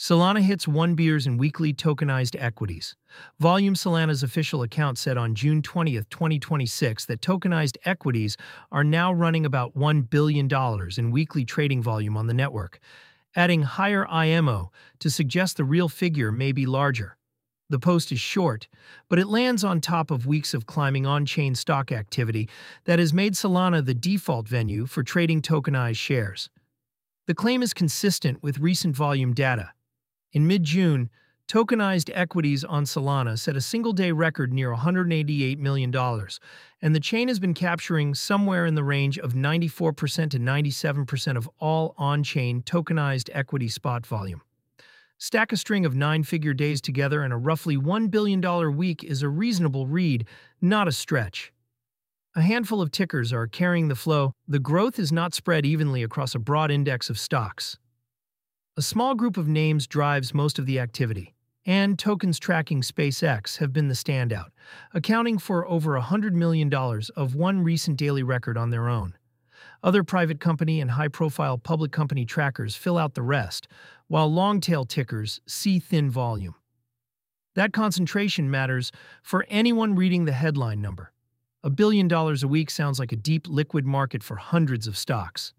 Solana hits 1 beers in weekly tokenized equities. Volume Solana's official account said on June 20, 2026 that tokenized equities are now running about $1 billion in weekly trading volume on the network, adding higher IMO to suggest the real figure may be larger. The post is short, but it lands on top of weeks of climbing on-chain stock activity that has made Solana the default venue for trading tokenized shares. The claim is consistent with recent volume data. In mid-June, tokenized equities on Solana set a single-day record near $188 million, and the chain has been capturing somewhere in the range of 94% to 97% of all on-chain tokenized equity spot volume. Stack a string of 9-figure days together and a roughly $1 billion week is a reasonable read, not a stretch. A handful of tickers are carrying the flow. The growth is not spread evenly across a broad index of stocks. A small group of names drives most of the activity, and tokens tracking SpaceX have been the standout, accounting for over $100 million of one recent daily record on their own. Other private company and high-profile public company trackers fill out the rest, while long-tail tickers see thin volume. That concentration matters for anyone reading the headline number. $1 billion a week sounds like a deep liquid market for hundreds of stocks.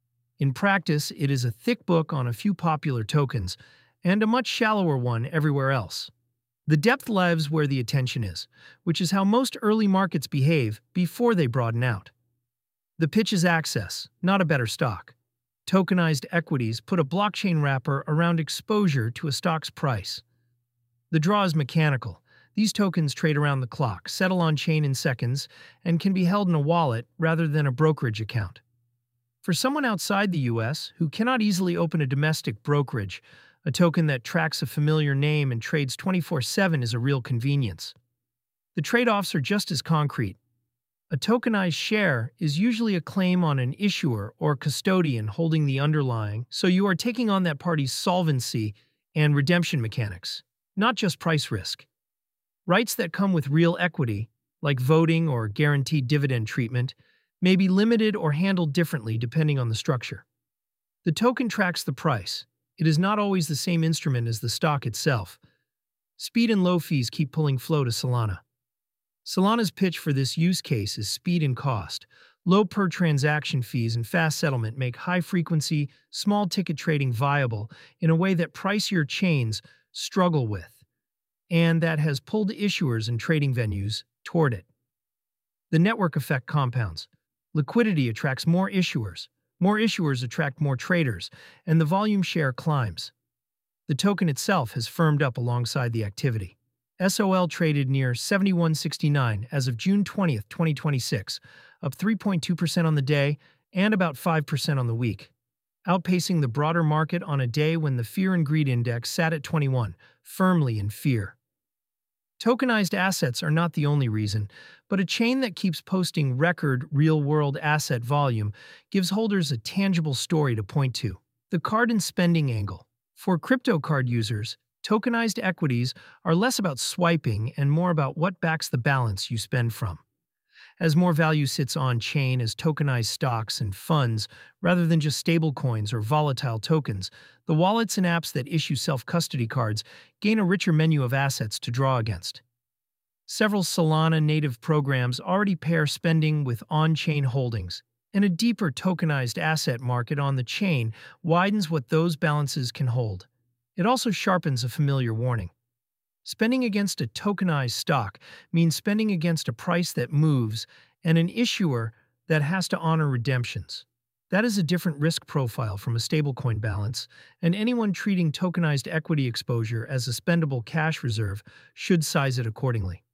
In practice, it is a thick book on a few popular tokens, and a much shallower one everywhere else. The depth lives where the attention is, which is how most early markets behave before they broaden out. The pitch is access, not a better stock. Tokenized equities put a blockchain wrapper around exposure to a stock's price. The draw is mechanical. These tokens trade around the clock, settle on-chain in seconds, and can be held in a wallet rather than a brokerage account. For someone outside the US who cannot easily open a domestic brokerage, a token that tracks a familiar name and trades 24/7 is a real convenience. The trade-offs are just as concrete. A tokenized share is usually a claim on an issuer or custodian holding the underlying, so you are taking on that party's solvency and redemption mechanics, not just price risk. Rights that come with real equity, like voting or guaranteed dividend treatment, may be limited or handled differently depending on the structure. The token tracks the price. It is not always the same instrument as the stock itself. Speed and low fees keep pulling flow to Solana. Solana's pitch for this use case is speed and cost. Low per-transaction fees and fast settlement make high-frequency, small-ticket trading viable in a way that pricier chains struggle with, and that has pulled issuers and trading venues toward it. The network effect compounds. Liquidity attracts more issuers attract more traders, and the volume share climbs. The token itself has firmed up alongside the activity. SOL traded near 71.69 as of June 20, 2026, up 3.2% on the day and about 5% on the week, outpacing the broader market on a day when the Fear and Greed Index sat at 21, firmly in fear. Tokenized assets are not the only reason, but a chain that keeps posting record real-world asset volume gives holders a tangible story to point to. The card and spending angle. For crypto card users, tokenized equities are less about swiping and more about what backs the balance you spend from. As more value sits on-chain as tokenized stocks and funds, rather than just stablecoins or volatile tokens, the wallets and apps that issue self-custody cards gain a richer menu of assets to draw against. Several Solana-native programs already pair spending with on-chain holdings, and a deeper tokenized asset market on the chain widens what those balances can hold. It also sharpens a familiar warning. Spending against a tokenized stock means spending against a price that moves and an issuer that has to honor redemptions. That is a different risk profile from a stablecoin balance, and anyone treating tokenized equity exposure as a spendable cash reserve should size it accordingly.